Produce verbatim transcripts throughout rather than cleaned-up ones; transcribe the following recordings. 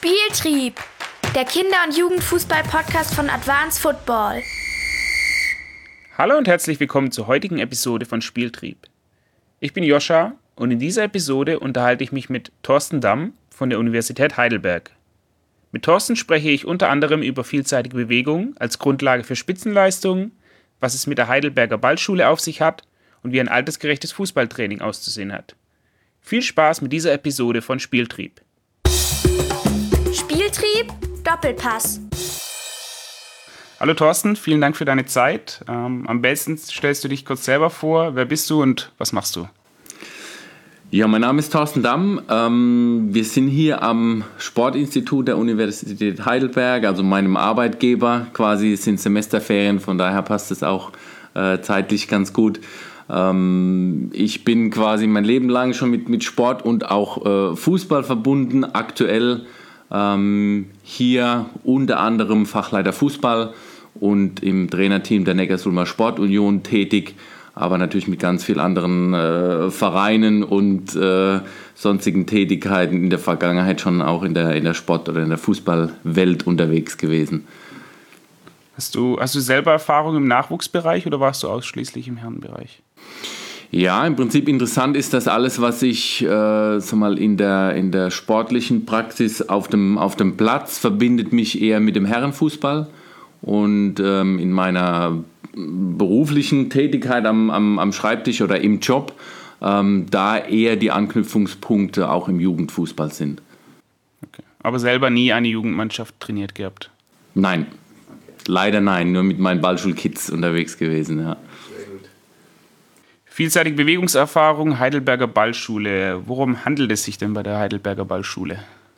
Spieltrieb, der Kinder- und Jugendfußball-Podcast von Advanced Football. Hallo und herzlich willkommen zur heutigen Episode von Spieltrieb. Ich bin Joscha und in dieser Episode unterhalte ich mich mit Thorsten Damm von der Universität Heidelberg. Mit Thorsten spreche ich unter anderem über vielseitige Bewegung als Grundlage für Spitzenleistungen, was es mit der Heidelberger Ballschule auf sich hat und wie ein altersgerechtes Fußballtraining auszusehen hat. Viel Spaß mit dieser Episode von Spieltrieb. Spieltrieb, Doppelpass. Hallo Thorsten, vielen Dank für deine Zeit. Ähm, am besten stellst du dich kurz selber vor. Wer bist du und was machst du? Ja, mein Name ist Thorsten Damm. Ähm, wir sind hier am Sportinstitut der Universität Heidelberg, also meinem Arbeitgeber. Quasi sind Semesterferien, von daher passt es auch äh, zeitlich ganz gut. Ähm, ich bin quasi mein Leben lang schon mit, mit Sport und auch äh, Fußball verbunden. Aktuell ähm, hier unter anderem Fachleiter Fußball und im Trainerteam der Neckarsulmer Sportunion tätig, aber natürlich mit ganz vielen anderen äh, Vereinen und äh, sonstigen Tätigkeiten in der Vergangenheit schon auch in der, in der Sport- oder in der Fußballwelt unterwegs gewesen. Hast du, hast du selber Erfahrung im Nachwuchsbereich oder warst du ausschließlich im Herrenbereich? Ja, im Prinzip interessant ist, dass alles, was ich äh, sag mal, in, der, in der sportlichen Praxis auf dem, auf dem Platz verbindet mich eher mit dem Herrenfußball. Und ähm, in meiner beruflichen Tätigkeit am, am, am Schreibtisch oder im Job, ähm, da eher die Anknüpfungspunkte auch im Jugendfußball sind. Okay. Aber selber nie eine Jugendmannschaft trainiert gehabt? Nein, leider nein, nur mit meinen Ballschulkids unterwegs gewesen, ja. Vielseitige Bewegungserfahrung, Heidelberger Ballschule. Worum handelt es sich denn bei der Heidelberger Ballschule?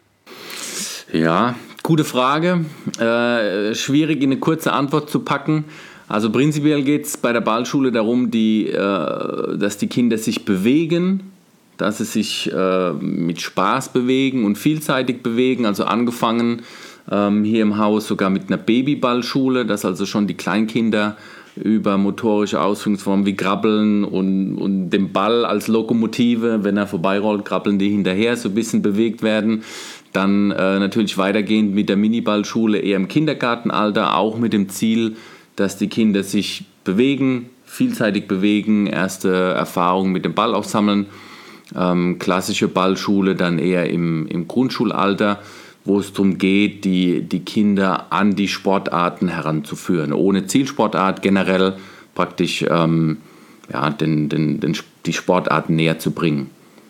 Ja, gute Frage. Äh, schwierig in eine kurze Antwort zu packen. Also prinzipiell geht es bei der Ballschule darum, die, äh, dass die Kinder sich bewegen, dass sie sich äh, mit Spaß bewegen und vielseitig bewegen. Also angefangen ähm, hier im Haus sogar mit einer Babyballschule, dass also schon die Kleinkinder über motorische Ausführungsformen wie Krabbeln und, und den Ball als Lokomotive, wenn er vorbeirollt, krabbeln die hinterher, so ein bisschen bewegt werden. Dann äh, natürlich weitergehend mit der Miniballschule eher im Kindergartenalter, auch mit dem Ziel, dass die Kinder sich bewegen, vielseitig bewegen, erste Erfahrungen mit dem Ball auch sammeln. Ähm, klassische Ballschule dann eher im, im Grundschulalter, wo es darum geht, die, die Kinder an die Sportarten heranzuführen. Ohne Zielsportart generell praktisch ähm, ja, den, den, den, die Sportarten näher zu bringen.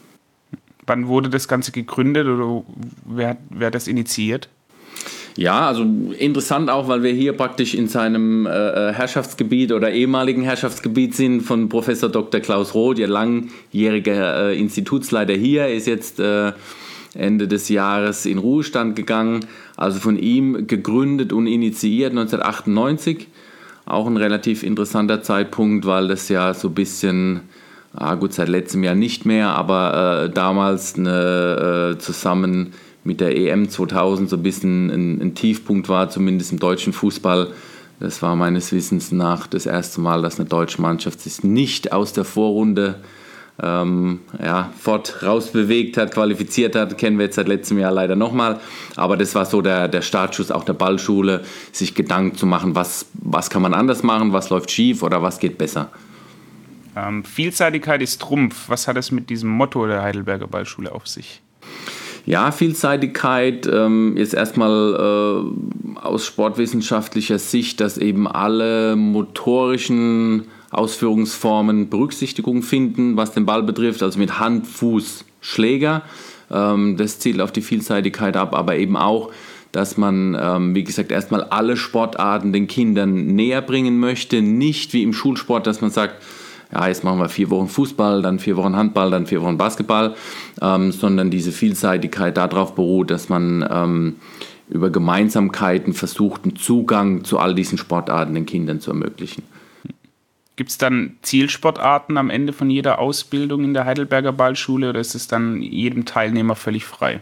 Wann wurde das Ganze gegründet oder wer, wer hat das initiiert? Ja, also interessant auch, weil wir hier praktisch in seinem äh, Herrschaftsgebiet oder ehemaligen Herrschaftsgebiet sind von Professor Doktor Klaus Roth, der langjährige äh, Institutsleiter hier, ist jetzt äh, Ende des Jahres in Ruhestand gegangen. Also von ihm gegründet und initiiert neunzehnhundertachtundneunzig. Auch ein relativ interessanter Zeitpunkt, weil das ja so ein bisschen, ah gut, seit letztem Jahr nicht mehr, aber äh, damals eine, äh, zusammen mit der E M zweitausend so ein bisschen ein, ein Tiefpunkt war, zumindest im deutschen Fußball. Das war meines Wissens nach das erste Mal, dass eine deutsche Mannschaft sich nicht aus der Vorrunde ähm, ja, fort rausbewegt hat, qualifiziert hat. Kennen wir jetzt seit letztem Jahr leider nochmal. Aber das war so der, der Startschuss auch der Ballschule, sich Gedanken zu machen, was, was kann man anders machen, was läuft schief oder was geht besser. Ähm, Vielseitigkeit ist Trumpf. Was hat es mit diesem Motto der Heidelberger Ballschule auf sich? Ja, Vielseitigkeit ähm, ist erstmal äh, aus sportwissenschaftlicher Sicht, dass eben alle motorischen Ausführungsformen Berücksichtigung finden, was den Ball betrifft, also mit Hand, Fuß, Schläger. Ähm, das zielt auf die Vielseitigkeit ab, aber eben auch, dass man, ähm, wie gesagt, erstmal alle Sportarten den Kindern näher bringen möchte. Nicht wie im Schulsport, dass man sagt, ja, jetzt machen wir vier Wochen Fußball, dann vier Wochen Handball, dann vier Wochen Basketball, ähm, sondern diese Vielseitigkeit darauf beruht, dass man ähm, über Gemeinsamkeiten versucht, einen Zugang zu all diesen Sportarten den Kindern zu ermöglichen. Gibt es dann Zielsportarten am Ende von jeder Ausbildung in der Heidelberger Ballschule oder ist es dann jedem Teilnehmer völlig frei?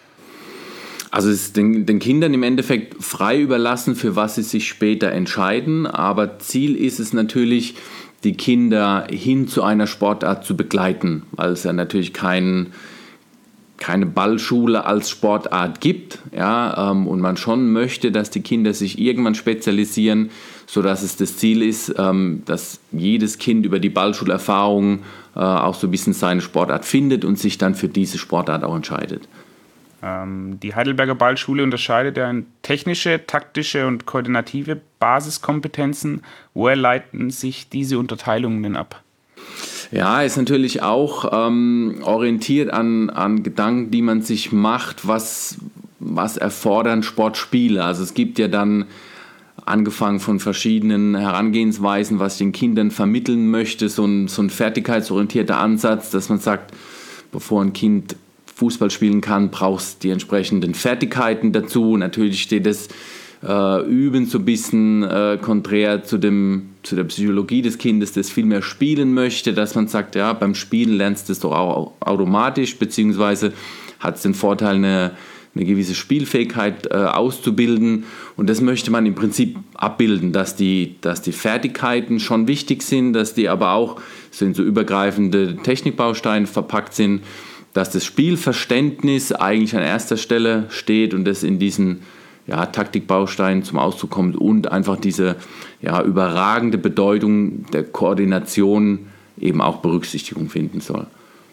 Also es ist den, den Kindern im Endeffekt frei überlassen, für was sie sich später entscheiden, aber Ziel ist es natürlich, die Kinder hin zu einer Sportart zu begleiten, weil es ja natürlich kein keine Ballschule als Sportart gibt, ja, ähm, und man schon möchte, dass die Kinder sich irgendwann spezialisieren, sodass es das Ziel ist, ähm, dass jedes Kind über die Ballschulerfahrung äh, auch so ein bisschen seine Sportart findet und sich dann für diese Sportart auch entscheidet. Ähm, die Heidelberger Ballschule unterscheidet ja in technische, taktische und koordinative Basiskompetenzen. Woher leiten sich diese Unterteilungen denn ab? Ja, ist natürlich auch ähm, orientiert an, an Gedanken, die man sich macht, was, was erfordern Sportspiele. Also es gibt ja dann, angefangen von verschiedenen Herangehensweisen, was ich den Kindern vermitteln möchte, so ein, so ein fertigkeitsorientierter Ansatz, dass man sagt, bevor ein Kind Fußball spielen kann, brauchst du die entsprechenden Fertigkeiten dazu. Natürlich steht das äh, Üben so ein bisschen äh, konträr zu, dem, zu der Psychologie des Kindes, das viel mehr spielen möchte, dass man sagt, ja, beim Spielen lernst du es doch auch automatisch, beziehungsweise hat es den Vorteil, eine, eine gewisse Spielfähigkeit äh, auszubilden. Und das möchte man im Prinzip abbilden, dass die, dass die Fertigkeiten schon wichtig sind, dass die aber auch so in so übergreifende Technikbausteine verpackt sind, dass das Spielverständnis eigentlich an erster Stelle steht und das in diesen ja, Taktikbausteinen zum Ausdruck kommt und einfach diese ja, überragende Bedeutung der Koordination eben auch Berücksichtigung finden soll.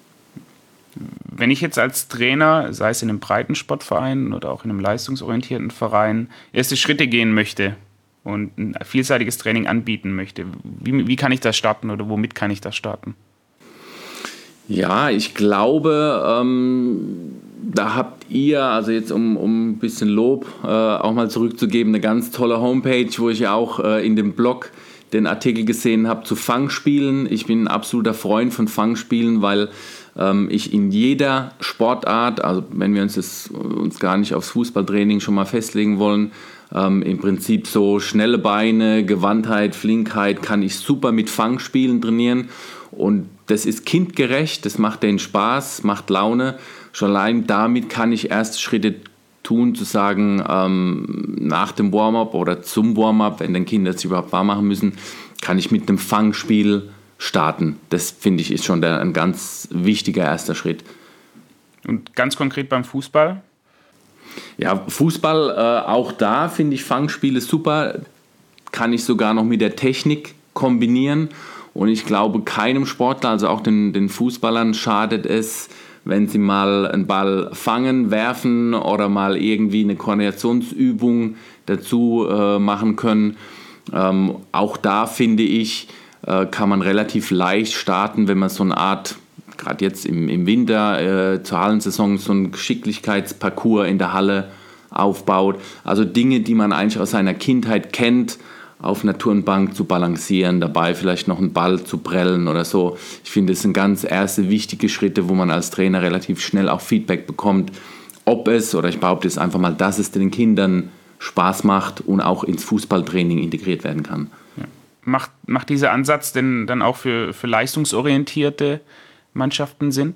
Wenn ich jetzt als Trainer, sei es in einem Breitensportverein oder auch in einem leistungsorientierten Verein, erste Schritte gehen möchte und ein vielseitiges Training anbieten möchte, wie, wie kann ich das starten oder womit kann ich das starten? Ja, ich glaube, ähm, da habt ihr, also jetzt um, um ein bisschen Lob äh, auch mal zurückzugeben, eine ganz tolle Homepage, wo ich ja auch äh, in dem Blog den Artikel gesehen habe zu Fangspielen. Ich bin ein absoluter Freund von Fangspielen, weil ähm, ich in jeder Sportart, also wenn wir uns, das, uns gar nicht aufs Fußballtraining schon mal festlegen wollen, ähm, im Prinzip so schnelle Beine, Gewandtheit, Flinkheit kann ich super mit Fangspielen trainieren. Und das ist kindgerecht, das macht denen Spaß, macht Laune. Schon allein damit kann ich erste Schritte tun, zu sagen, ähm, nach dem Warm-up oder zum Warm-up, wenn dann Kinder sich überhaupt warm machen müssen, kann ich mit einem Fangspiel starten. Das finde ich ist schon der, ein ganz wichtiger erster Schritt. Und ganz konkret beim Fußball? Ja, Fußball, äh, auch da finde ich Fangspiele super. Kann ich sogar noch mit der Technik kombinieren. Und ich glaube, keinem Sportler, also auch den, den Fußballern, schadet es, wenn sie mal einen Ball fangen, werfen oder mal irgendwie eine Koordinationsübung dazu äh, machen können. Ähm, auch da, finde ich, äh, kann man relativ leicht starten, wenn man so eine Art, gerade jetzt im, im Winter, äh, zur Hallensaison, so einen Geschicklichkeitsparcours in der Halle aufbaut. Also Dinge, die man eigentlich aus seiner Kindheit kennt, auf einer Turnbank zu balancieren, dabei vielleicht noch einen Ball zu prellen oder so. Ich finde, das sind ganz erste wichtige Schritte, wo man als Trainer relativ schnell auch Feedback bekommt, ob es, oder ich behaupte es einfach mal, dass es den Kindern Spaß macht und auch ins Fußballtraining integriert werden kann. Ja. Macht, macht dieser Ansatz denn dann auch für, für leistungsorientierte Mannschaften Sinn?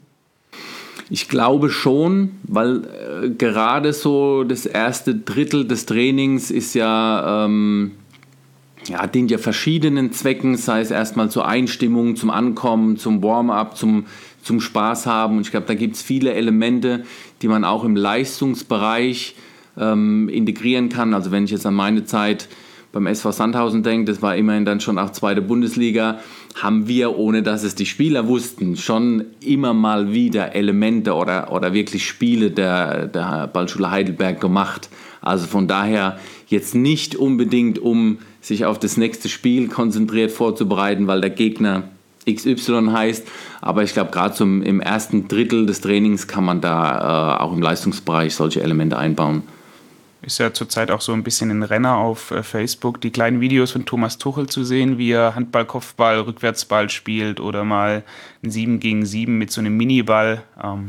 Ich glaube schon, weil äh, gerade so das erste Drittel des Trainings ist ja... Ähm, Ja, dient ja verschiedenen Zwecken, sei es erstmal zur Einstimmung, zum Ankommen, zum Warm-up, zum, zum Spaß haben. Und ich glaube, da gibt es viele Elemente, die man auch im Leistungsbereich ähm, integrieren kann. Also wenn ich jetzt an meine Zeit beim S V Sandhausen denke, das war immerhin dann schon auch zweite Bundesliga, haben wir, ohne dass es die Spieler wussten, schon immer mal wieder Elemente oder, oder wirklich Spiele der, der Ballschule Heidelberg gemacht. Also von daher jetzt nicht unbedingt, um sich auf das nächste Spiel konzentriert vorzubereiten, weil der Gegner X Y heißt. Aber ich glaube, gerade so im ersten Drittel des Trainings kann man da äh, auch im Leistungsbereich solche Elemente einbauen. Ist ja zurzeit auch so ein bisschen ein Renner auf äh, Facebook, die kleinen Videos von Thomas Tuchel zu sehen, wie er Handball, Kopfball, Rückwärtsball spielt oder mal ein sieben gegen sieben mit so einem Miniball. Ähm,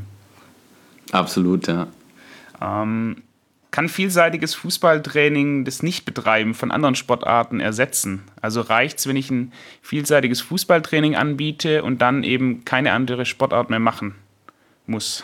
Absolut, ja. Ähm, Kann vielseitiges Fußballtraining das Nichtbetreiben von anderen Sportarten ersetzen? Also reicht es, wenn ich ein vielseitiges Fußballtraining anbiete und dann eben keine andere Sportart mehr machen muss?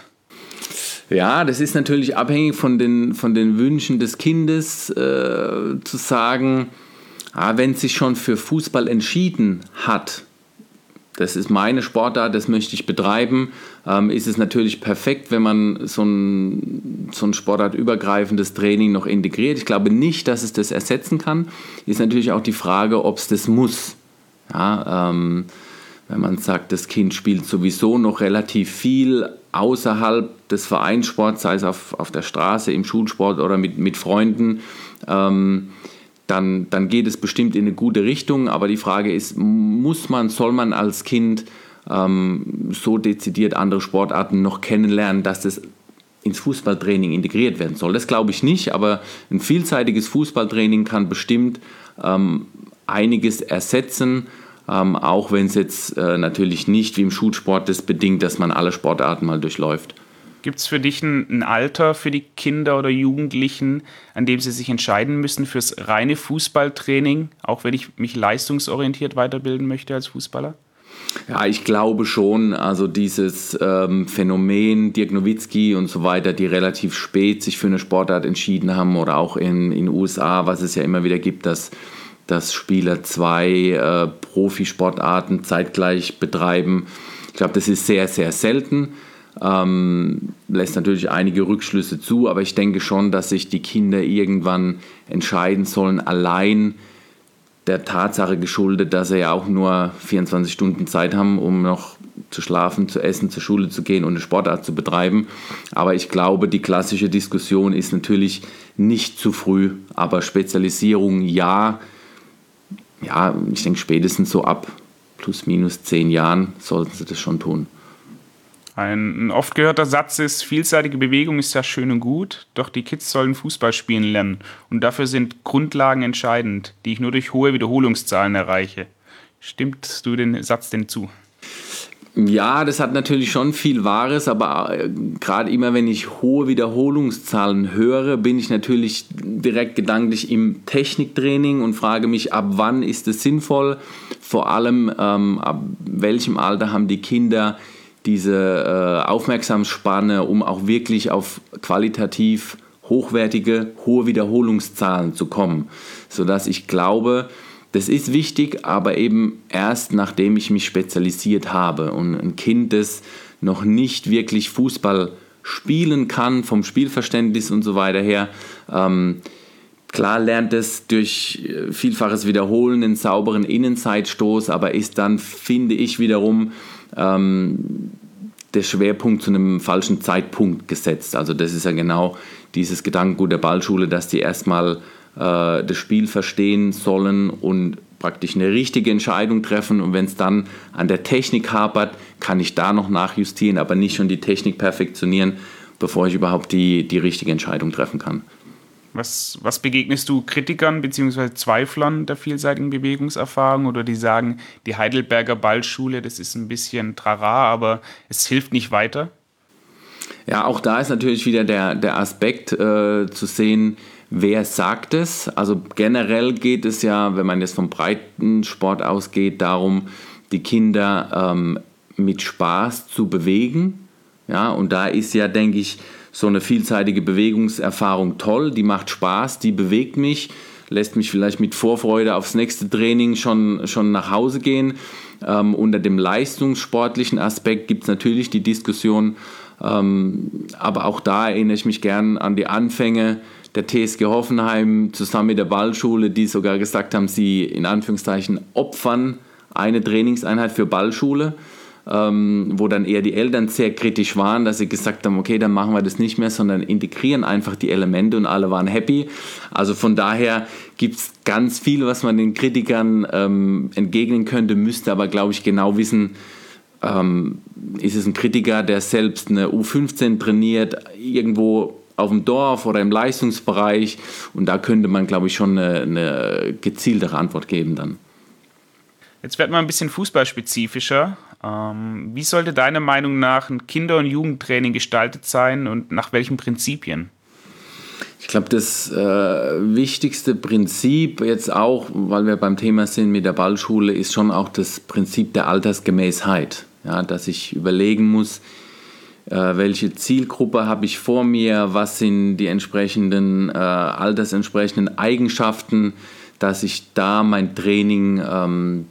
Ja, das ist natürlich abhängig von den, von den Wünschen des Kindes, äh, zu sagen, ah, wenn es sich schon für Fußball entschieden hat, das ist meine Sportart, das möchte ich betreiben, ähm, ist es natürlich perfekt, wenn man so ein, so ein sportartübergreifendes Training noch integriert. Ich glaube nicht, dass es das ersetzen kann. Ist natürlich auch die Frage, ob es das muss. Ja, ähm, wenn man sagt, das Kind spielt sowieso noch relativ viel außerhalb des Vereinssports, sei es auf, auf der Straße, im Schulsport oder mit, mit Freunden, ähm, Dann, dann geht es bestimmt in eine gute Richtung, aber die Frage ist, muss man, soll man als Kind ähm, so dezidiert andere Sportarten noch kennenlernen, dass das ins Fußballtraining integriert werden soll? Das glaube ich nicht, aber ein vielseitiges Fußballtraining kann bestimmt ähm, einiges ersetzen, ähm, auch wenn es jetzt äh, natürlich nicht wie im Schulsport das bedingt, dass man alle Sportarten mal durchläuft. Gibt es für dich ein, ein Alter für die Kinder oder Jugendlichen, an dem sie sich entscheiden müssen fürs reine Fußballtraining, auch wenn ich mich leistungsorientiert weiterbilden möchte als Fußballer? Ja, ich glaube schon, also dieses ähm, Phänomen Dirk Nowitzki und so weiter, die relativ spät sich für eine Sportart entschieden haben, oder auch in den U S A, was es ja immer wieder gibt, dass, dass Spieler zwei äh, Profisportarten zeitgleich betreiben. Ich glaube, das ist sehr, sehr selten. Ähm, lässt natürlich einige Rückschlüsse zu, aber ich denke schon, dass sich die Kinder irgendwann entscheiden sollen, allein der Tatsache geschuldet, dass sie ja auch nur vierundzwanzig Stunden Zeit haben, um noch zu schlafen, zu essen, zur Schule zu gehen und eine Sportart zu betreiben. Aber ich glaube, die klassische Diskussion ist natürlich nicht zu früh, aber Spezialisierung ja, ja, ich denke spätestens so ab plus minus zehn Jahren sollten sie das schon tun. Ein oft gehörter Satz ist, vielseitige Bewegung ist ja schön und gut, doch die Kids sollen Fußball spielen lernen und dafür sind Grundlagen entscheidend, die ich nur durch hohe Wiederholungszahlen erreiche. Stimmst du den Satz denn zu? Ja, das hat natürlich schon viel Wahres, aber gerade immer, wenn ich hohe Wiederholungszahlen höre, bin ich natürlich direkt gedanklich im Techniktraining und frage mich, ab wann ist es sinnvoll, vor allem ähm, ab welchem Alter haben die Kinder diese äh, Aufmerksamsspanne, um auch wirklich auf qualitativ hochwertige, hohe Wiederholungszahlen zu kommen. Sodass ich glaube, das ist wichtig, aber eben erst nachdem ich mich spezialisiert habe. Und ein Kind, das noch nicht wirklich Fußball spielen kann, vom Spielverständnis und so weiter her, ähm, klar lernt es durch vielfaches Wiederholen einen sauberen Innenseitstoß, aber ist dann, finde ich wiederum, ähm, der Schwerpunkt zu einem falschen Zeitpunkt gesetzt. Also das ist ja genau dieses Gedankengut der Ballschule, dass die erstmal äh, das Spiel verstehen sollen und praktisch eine richtige Entscheidung treffen. Und wenn es dann an der Technik hapert, kann ich da noch nachjustieren, aber nicht schon die Technik perfektionieren, bevor ich überhaupt die, die richtige Entscheidung treffen kann. Was, was begegnest du Kritikern bzw. Zweiflern der vielseitigen Bewegungserfahrung oder die sagen, die Heidelberger Ballschule, das ist ein bisschen trara, aber es hilft nicht weiter? Ja, auch da ist natürlich wieder der, der Aspekt äh, zu sehen, wer sagt es. Also generell geht es ja, wenn man jetzt vom Breitensport ausgeht, darum, die Kinder ähm, mit Spaß zu bewegen. Ja, und da ist ja, denke ich, so eine vielseitige Bewegungserfahrung toll, die macht Spaß, die bewegt mich, lässt mich vielleicht mit Vorfreude aufs nächste Training schon, schon nach Hause gehen. Ähm, unter dem leistungssportlichen Aspekt gibt es natürlich die Diskussion, ähm, aber auch da erinnere ich mich gern an die Anfänge der T S G Hoffenheim zusammen mit der Ballschule, die sogar gesagt haben, sie in Anführungszeichen opfern eine Trainingseinheit für Ballschule. Ähm, wo dann eher die Eltern sehr kritisch waren, dass sie gesagt haben, okay, dann machen wir das nicht mehr, sondern integrieren einfach die Elemente und alle waren happy. Also von daher gibt es ganz viel, was man den Kritikern ähm, entgegnen könnte, müsste aber, glaube ich, genau wissen, ähm, ist es ein Kritiker, der selbst eine U fünfzehn trainiert, irgendwo auf dem Dorf oder im Leistungsbereich, und da könnte man, glaube ich, schon eine, eine gezieltere Antwort geben dann. Jetzt wird mal ein bisschen fußballspezifischer. Ähm, wie sollte deiner Meinung nach ein Kinder- und Jugendtraining gestaltet sein und nach welchen Prinzipien? Ich glaube, das äh, wichtigste Prinzip jetzt auch, weil wir beim Thema sind mit der Ballschule, ist schon auch das Prinzip der Altersgemäßheit. Ja, dass ich überlegen muss, äh, welche Zielgruppe habe ich vor mir, was sind die entsprechenden äh, altersentsprechenden Eigenschaften, dass ich da mein Training ähm,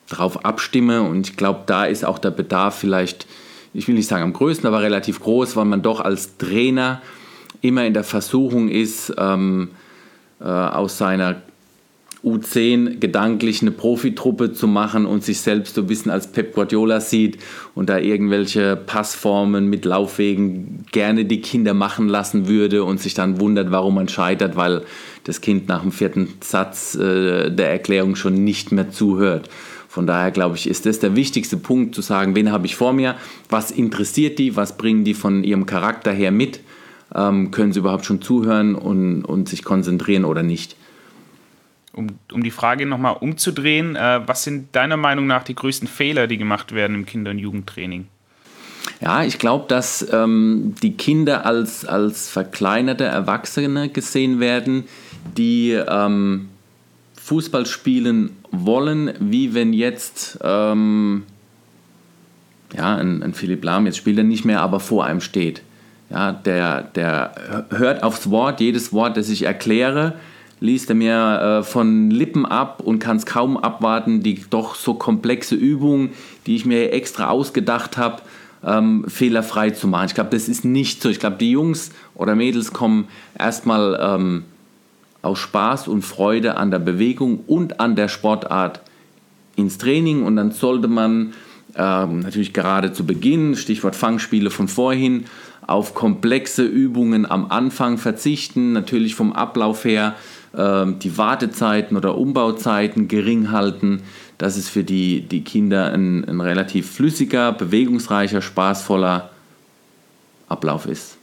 drauf abstimme. Und ich glaube, da ist auch der Bedarf vielleicht, ich will nicht sagen am größten, aber relativ groß, weil man doch als Trainer immer in der Versuchung ist, ähm, äh, aus seiner U zehn gedanklich eine Profitruppe zu machen und sich selbst so ein bisschen als Pep Guardiola sieht und da irgendwelche Passformen mit Laufwegen gerne die Kinder machen lassen würde und sich dann wundert, warum man scheitert, weil das Kind nach dem vierten Satz äh, der Erklärung schon nicht mehr zuhört. Von daher glaube ich, ist das der wichtigste Punkt, zu sagen, wen habe ich vor mir, was interessiert die, was bringen die von ihrem Charakter her mit, ähm, können sie überhaupt schon zuhören und, und sich konzentrieren oder nicht. Um, um die Frage nochmal umzudrehen, äh, was sind deiner Meinung nach die größten Fehler, die gemacht werden im Kinder- und Jugendtraining? Ja, ich glaube, dass ähm, die Kinder als, als verkleinerte Erwachsene gesehen werden, die ähm, Fußball spielen wollen, wie wenn jetzt ähm, ja, ein, ein Philipp Lahm, jetzt spielt er nicht mehr, aber vor einem steht. Ja, der, der hört aufs Wort, jedes Wort, das ich erkläre, liest er mir äh, von Lippen ab und kann es kaum abwarten, die doch so komplexe Übung, die ich mir extra ausgedacht habe, ähm, fehlerfrei zu machen. Ich glaube, das ist nicht so. Ich glaube, die Jungs oder Mädels kommen erstmal ähm, aus Spaß und Freude an der Bewegung und an der Sportart ins Training und dann sollte man ähm, natürlich gerade zu Beginn, Stichwort Fangspiele von vorhin, auf komplexe Übungen am Anfang verzichten, natürlich vom Ablauf her die Wartezeiten oder Umbauzeiten gering halten, dass es für die, die Kinder ein, ein relativ flüssiger, bewegungsreicher, spaßvoller Ablauf ist.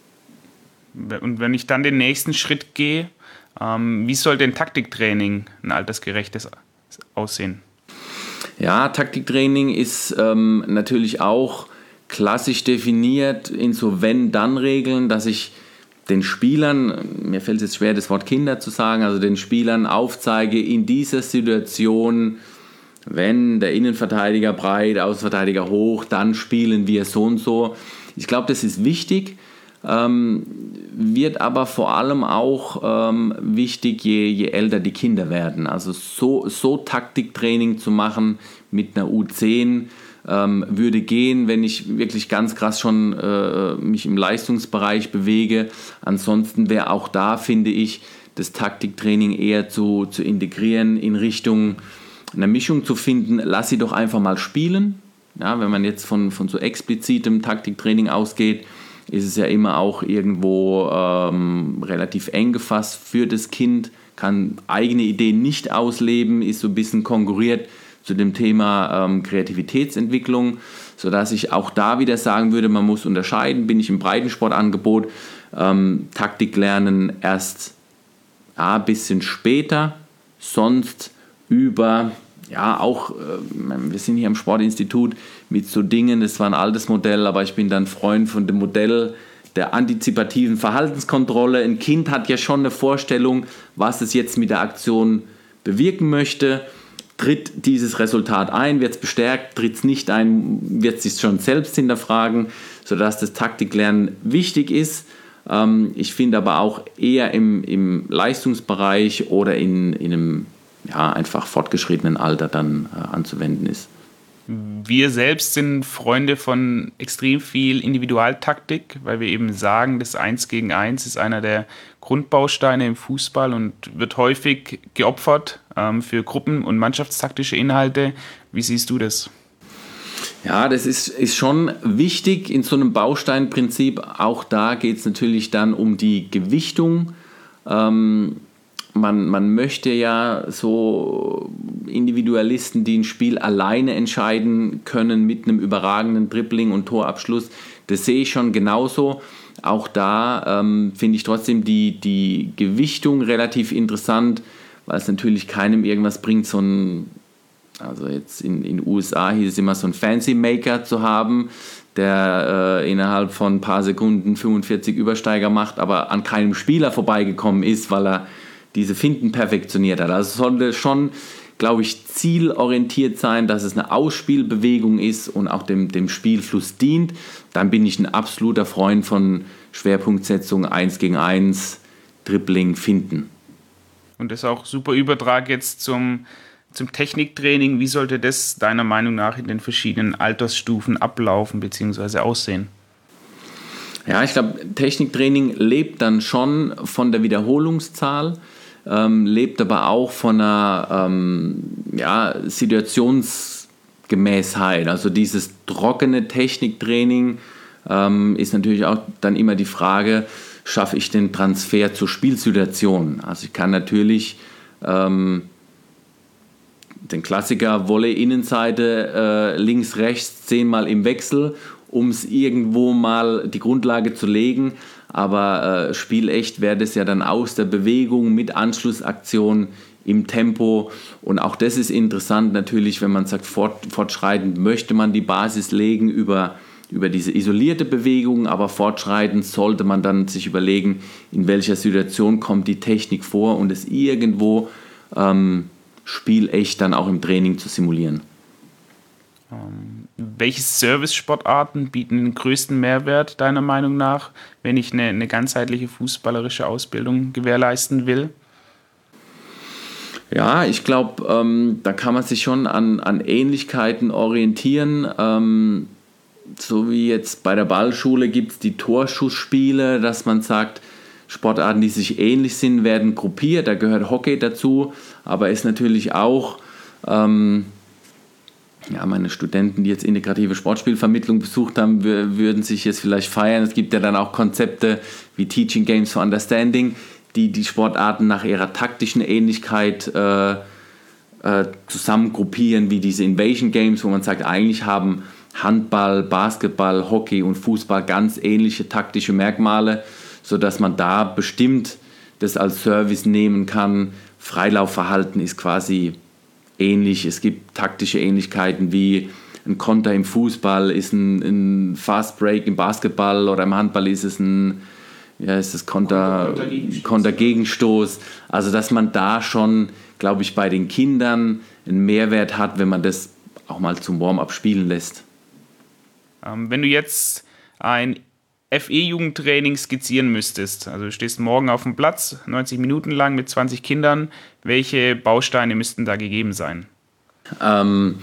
Und wenn ich dann den nächsten Schritt gehe, ähm, wie soll denn Taktiktraining ein altersgerechtes aussehen? Ja, Taktiktraining ist ähm, natürlich auch klassisch definiert in so Wenn-Dann-Regeln, dass ich den Spielern, mir fällt es jetzt schwer, das Wort Kinder zu sagen, also den Spielern aufzeige, in dieser Situation, wenn der Innenverteidiger breit, Außenverteidiger hoch, dann spielen wir so und so. Ich glaube, das ist wichtig, ähm, wird aber vor allem auch ähm, wichtig, je, je älter die Kinder werden. Also so, so Taktiktraining zu machen mit einer U zehn, Ähm, würde gehen, wenn ich wirklich ganz krass schon äh, mich im Leistungsbereich bewege. Ansonsten wäre auch da, finde ich, das Taktiktraining eher zu, zu integrieren, in Richtung einer Mischung zu finden. Lass sie doch einfach mal spielen. Ja, wenn man jetzt von, von so explizitem Taktiktraining ausgeht, ist es ja immer auch irgendwo ähm, relativ eng gefasst für das Kind, kann eigene Ideen nicht ausleben, ist so ein bisschen konkurriert zu dem Thema ähm, Kreativitätsentwicklung, sodass ich auch da wieder sagen würde, man muss unterscheiden, bin ich im Breitensportangebot, ähm, Taktik lernen erst ja, ein bisschen später, sonst über, ja auch, äh, wir sind hier am Sportinstitut mit so Dingen, das war ein altes Modell, aber ich bin dann Freund von dem Modell der antizipativen Verhaltenskontrolle. Ein Kind hat ja schon eine Vorstellung, was es jetzt mit der Aktion bewirken möchte. Tritt dieses Resultat ein, wird es bestärkt, tritt es nicht ein, wird es sich schon selbst hinterfragen, sodass das Taktiklernen wichtig ist. Ähm, ich finde aber auch eher im, im Leistungsbereich oder in, in einem ja, einfach fortgeschrittenen Alter dann äh, anzuwenden ist. Wir selbst sind Freunde von extrem viel Individualtaktik, weil wir eben sagen, das Eins gegen Eins ist einer der Grundbausteine im Fußball und wird häufig geopfert ähm, für Gruppen- und mannschaftstaktische Inhalte. Wie siehst du das? Ja, das ist, ist schon wichtig in so einem Bausteinprinzip. Auch da geht es natürlich dann um die Gewichtung. Ähm, Man, man möchte ja so Individualisten, die ein Spiel alleine entscheiden können mit einem überragenden Dribbling und Torabschluss, das sehe ich schon genauso. Auch da ähm, finde ich trotzdem die, die Gewichtung relativ interessant, weil es natürlich keinem irgendwas bringt, so ein, also jetzt in den U S A hieß es immer, so ein Fancy Maker zu haben, der äh, innerhalb von ein paar Sekunden fünfundvierzig Übersteiger macht, aber an keinem Spieler vorbeigekommen ist, weil er diese Finten perfektioniert hat. Also es sollte schon, glaube ich, zielorientiert sein, dass es eine Ausspielbewegung ist und auch dem, dem Spielfluss dient. Dann bin ich ein absoluter Freund von Schwerpunktsetzung, eins gegen eins, Dribbling, Finten. Und das ist auch super Übertrag jetzt zum zum Techniktraining. Wie sollte das deiner Meinung nach in den verschiedenen Altersstufen ablaufen bzw. aussehen? Ja, ich glaube, Techniktraining lebt dann schon von der Wiederholungszahl, ähm, lebt aber auch von einer ähm, ja, Situationsgemäßheit. Also dieses trockene Techniktraining ähm, ist natürlich auch dann immer die Frage, schaffe ich den Transfer zur Spielsituation? Also ich kann natürlich ähm, den Klassiker Volley Innenseite äh, links, rechts zehnmal im Wechsel, um es irgendwo mal die Grundlage zu legen. Aber äh, spielecht wäre das ja dann aus der Bewegung mit Anschlussaktion im Tempo. Und auch das ist interessant natürlich, wenn man sagt, fort, fortschreitend möchte man die Basis legen über, über diese isolierte Bewegung, aber fortschreitend sollte man dann sich überlegen, in welcher Situation kommt die Technik vor und es irgendwo ähm, spielecht dann auch im Training zu simulieren. Ähm, welche Service-Sportarten bieten den größten Mehrwert deiner Meinung nach, wenn ich eine, eine ganzheitliche fußballerische Ausbildung gewährleisten will? Ja, ich glaube, ähm, da kann man sich schon an, an Ähnlichkeiten orientieren. Ähm, so wie jetzt bei der Ballschule gibt es die Torschussspiele, dass man sagt, Sportarten, die sich ähnlich sind, werden gruppiert. Da gehört Hockey dazu, aber ist natürlich auch... Ähm, Ja, meine Studenten, die jetzt integrative Sportspielvermittlung besucht haben, würden sich jetzt vielleicht feiern. Es gibt ja dann auch Konzepte wie Teaching Games for Understanding, die die Sportarten nach ihrer taktischen Ähnlichkeit äh, äh, zusammengruppieren, wie diese Invasion Games, wo man sagt, eigentlich haben Handball, Basketball, Hockey und Fußball ganz ähnliche taktische Merkmale, sodass man da bestimmt das als Service nehmen kann. Freilaufverhalten ist quasi ähnlich. Es gibt taktische Ähnlichkeiten wie ein Konter im Fußball ist ein, ein Fast Break im Basketball oder im Handball ist es ein ja, ist das Konter, Kontergegenstoß. Also dass man da schon, glaube ich, bei den Kindern einen Mehrwert hat, wenn man das auch mal zum Warm-up spielen lässt. Ähm, wenn du jetzt ein F E-Jugendtraining skizzieren müsstest, also du stehst morgen auf dem Platz, neunzig Minuten lang mit zwanzig Kindern, welche Bausteine müssten da gegeben sein? Ähm,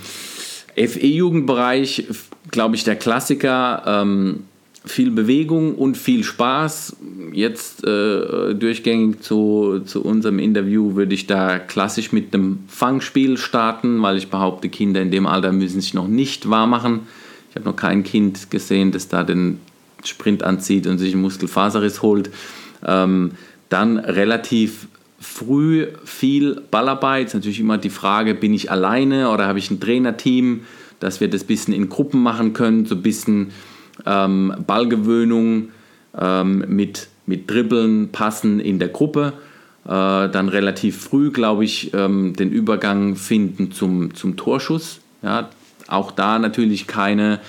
F E-Jugendbereich, glaube ich, der Klassiker, ähm, viel Bewegung und viel Spaß. Jetzt äh, durchgängig zu, zu unserem Interview würde ich da klassisch mit einem Fangspiel starten, weil ich behaupte, Kinder in dem Alter müssen sich noch nicht warm machen. Ich habe noch kein Kind gesehen, das da den Sprint anzieht und sich einen Muskelfaserriss holt. Ähm, dann relativ früh viel Ballarbeit. Ist natürlich immer die Frage, bin ich alleine oder habe ich ein Trainerteam, dass wir das ein bisschen in Gruppen machen können, so ein bisschen ähm, Ballgewöhnung ähm, mit, mit Dribbeln, Passen in der Gruppe. Äh, dann relativ früh, glaube ich, ähm, den Übergang finden zum, zum Torschuss. Ja, auch da natürlich keine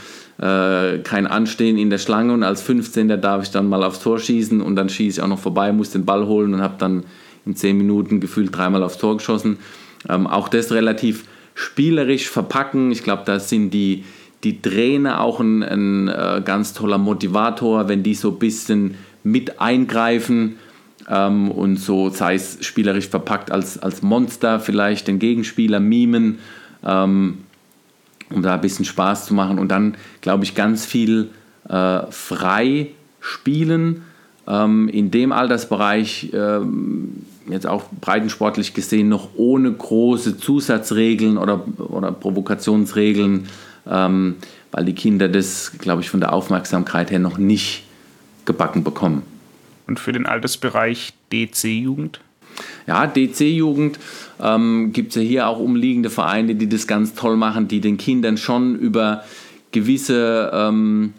Äh, kein Anstehen in der Schlange und als fünfzehnter darf ich dann mal aufs Tor schießen und dann schieße ich auch noch vorbei, muss den Ball holen und habe dann in zehn Minuten gefühlt dreimal aufs Tor geschossen. Ähm, auch das relativ spielerisch verpacken. Ich glaube, da sind die, die Trainer auch ein, ein äh, ganz toller Motivator, wenn die so ein bisschen mit eingreifen ähm, und so, sei es spielerisch verpackt als, als Monster vielleicht den Gegenspieler mimen, ähm, um da ein bisschen Spaß zu machen und dann, glaube ich, ganz viel äh, frei spielen. Ähm, in dem Altersbereich, ähm, jetzt auch breitensportlich gesehen, noch ohne große Zusatzregeln oder, oder Provokationsregeln, ähm, weil die Kinder das, glaube ich, von der Aufmerksamkeit her noch nicht gebacken bekommen. Und für den Altersbereich D C-Jugend? Ja, D C-Jugend ähm, gibt es ja hier auch umliegende Vereine, die das ganz toll machen, die den Kindern schon über gewisse ähm,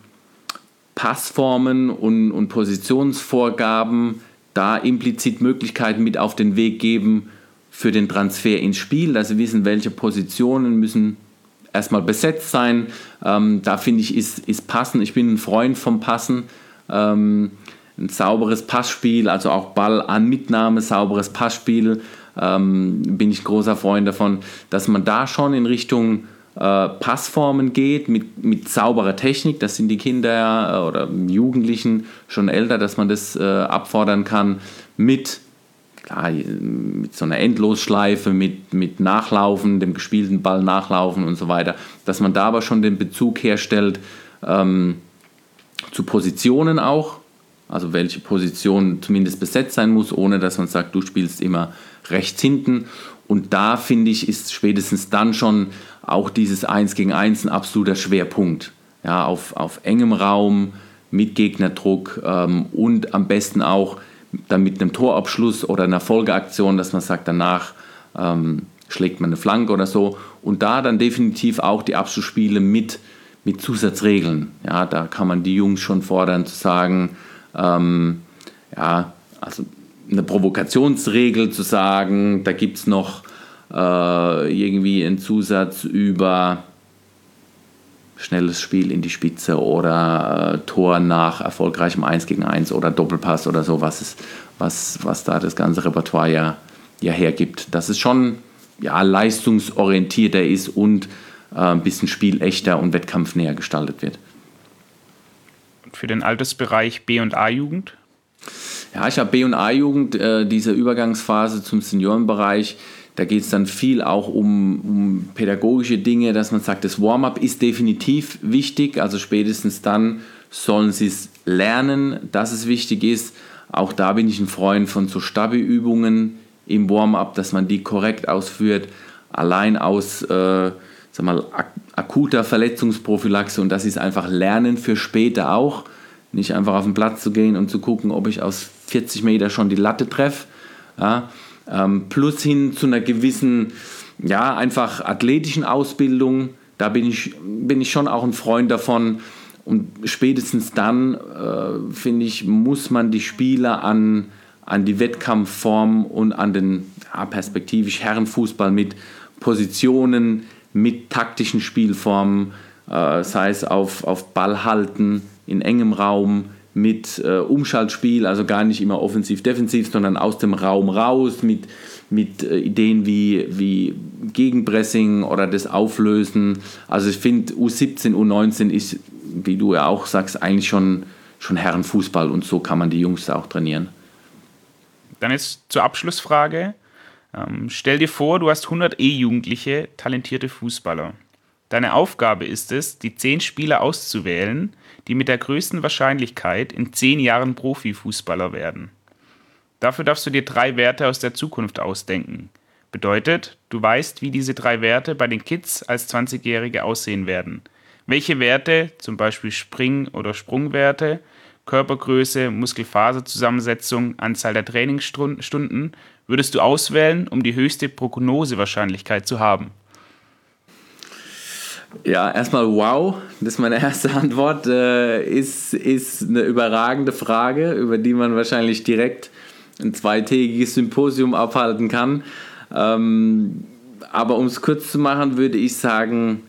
Passformen und, und Positionsvorgaben da implizit Möglichkeiten mit auf den Weg geben für den Transfer ins Spiel, dass sie wissen, welche Positionen müssen erstmal besetzt sein. Ähm, da finde ich, ist, ist Passen, ich bin ein Freund vom Passen, ähm, ein sauberes Passspiel, also auch Ball an Mitnahme, sauberes Passspiel, ähm, bin ich großer Freund davon, dass man da schon in Richtung äh, Passformen geht, mit, mit sauberer Technik, das sind die Kinder äh, oder Jugendlichen schon älter, dass man das äh, abfordern kann, mit ja, mit so einer Endlosschleife, mit, mit Nachlaufen, dem gespielten Ball nachlaufen und so weiter, dass man da aber schon den Bezug herstellt ähm, zu Positionen auch, also welche Position zumindest besetzt sein muss, ohne dass man sagt, du spielst immer rechts hinten. Und da, finde ich, ist spätestens dann schon auch dieses eins gegen eins ein absoluter Schwerpunkt. Ja, auf, auf engem Raum, mit Gegnerdruck ähm, und am besten auch dann mit einem Torabschluss oder einer Folgeaktion, dass man sagt, danach ähm, schlägt man eine Flanke oder so. Und da dann definitiv auch die Abschlussspiele mit, mit Zusatzregeln. Ja, da kann man die Jungs schon fordern zu sagen, ähm, ja, also eine Provokationsregel zu sagen, da gibt es noch äh, irgendwie einen Zusatz über schnelles Spiel in die Spitze oder äh, Tor nach erfolgreichem eins gegen eins oder Doppelpass oder so, was, ist, was, was da das ganze Repertoire ja, ja hergibt. Dass es schon ja, leistungsorientierter ist und äh, ein bisschen spielechter und wettkampfnäher gestaltet wird. Für den Altersbereich B- und A-Jugend? Ja, ich habe B- und A-Jugend, äh, diese Übergangsphase zum Seniorenbereich, da geht es dann viel auch um, um pädagogische Dinge, dass man sagt, das Warm-up ist definitiv wichtig, also spätestens dann sollen sie es lernen, dass es wichtig ist. Auch da bin ich ein Freund von so Stabi-Übungen im Warm-up, dass man die korrekt ausführt, allein aus äh, sag mal, ak- akuter Verletzungsprophylaxe, und das ist einfach Lernen für später auch. Nicht einfach auf den Platz zu gehen und zu gucken, ob ich aus vierzig Meter schon die Latte treffe. Ja, ähm, plus hin zu einer gewissen, ja, einfach athletischen Ausbildung. Da bin ich, bin ich schon auch ein Freund davon. Und spätestens dann, äh, finde ich, muss man die Spieler an, an die Wettkampfform und an den ja, perspektivisch Herrenfußball mit Positionen, mit taktischen Spielformen, äh, sei es auf, auf Ball halten, in engem Raum, mit äh, Umschaltspiel, also gar nicht immer offensiv-defensiv, sondern aus dem Raum raus, mit, mit äh, Ideen wie, wie Gegenpressing oder das Auflösen. Also ich finde, U siebzehn, U neunzehn ist, wie du ja auch sagst, eigentlich schon, schon Herrenfußball, und so kann man die Jungs auch trainieren. Dann jetzt zur Abschlussfrage. Ähm, stell dir vor, du hast hundert E-Jugendliche, talentierte Fußballer. Deine Aufgabe ist es, die zehn Spieler auszuwählen, die mit der größten Wahrscheinlichkeit in zehn Jahren Profifußballer werden. Dafür darfst du dir drei Werte aus der Zukunft ausdenken. Bedeutet, du weißt, wie diese drei Werte bei den Kids als zwanzigjährige aussehen werden. Welche Werte, zum Beispiel Spring- oder Sprungwerte, Körpergröße, Muskelfaserzusammensetzung, Anzahl der Trainingsstunden, würdest du auswählen, um die höchste Prognosewahrscheinlichkeit zu haben? Ja, erstmal wow, das ist meine erste Antwort, äh, ist, ist eine überragende Frage, über die man wahrscheinlich direkt ein zweitägiges Symposium abhalten kann. Ähm, aber um es kurz zu machen, würde ich sagen,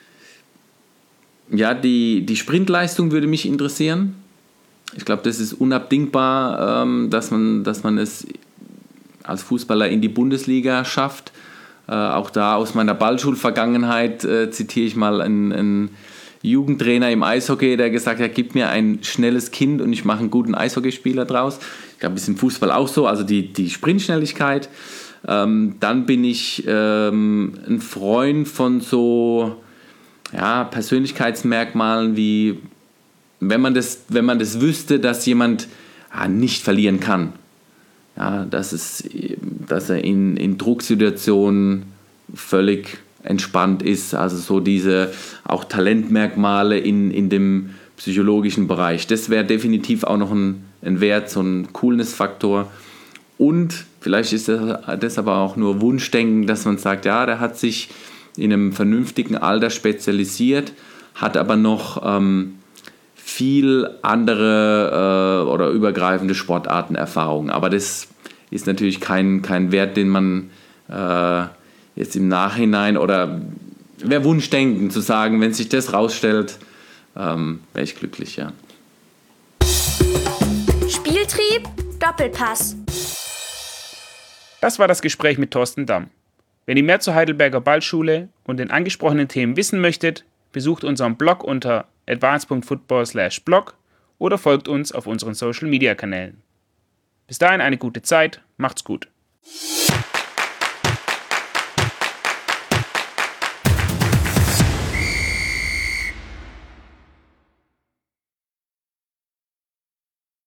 ja, die, die Sprintleistung würde mich interessieren. Ich glaube, das ist unabdingbar, ähm, dass man, dass man es als Fußballer in die Bundesliga schafft. Äh, auch da aus meiner Ballschulvergangenheit äh, zitiere ich mal einen, einen Jugendtrainer im Eishockey, der gesagt hat, gib mir ein schnelles Kind und ich mache einen guten Eishockeyspieler draus. Ich glaube, das ist im Fußball auch so, also die, die Sprintschnelligkeit. Ähm, dann bin ich ähm, ein Freund von so ja, Persönlichkeitsmerkmalen wie, wenn man das, wenn man das wüsste, dass jemand ja, nicht verlieren kann. Ja, dass, es, dass er in, in Drucksituationen völlig entspannt ist, also so diese auch Talentmerkmale in, in dem psychologischen Bereich. Das wäre definitiv auch noch ein, ein Wert, so ein Coolness-Faktor. Und vielleicht ist das, das aber auch nur Wunschdenken, dass man sagt, ja, der hat sich in einem vernünftigen Alter spezialisiert, hat aber noch ähm, viel andere äh, oder übergreifende Sportartenerfahrungen. Aber das ist natürlich kein, kein Wert, den man äh, jetzt im Nachhinein, oder wäre Wunschdenken zu sagen, wenn sich das rausstellt, ähm, wäre ich glücklich, ja. Spieltrieb, Doppelpass. Das war das Gespräch mit Thorsten Damm. Wenn ihr mehr zur Heidelberger Ballschule und den angesprochenen Themen wissen möchtet, besucht unseren Blog unter advance punkt football slash blog oder folgt uns auf unseren Social Media Kanälen. Bis dahin eine gute Zeit, macht's gut.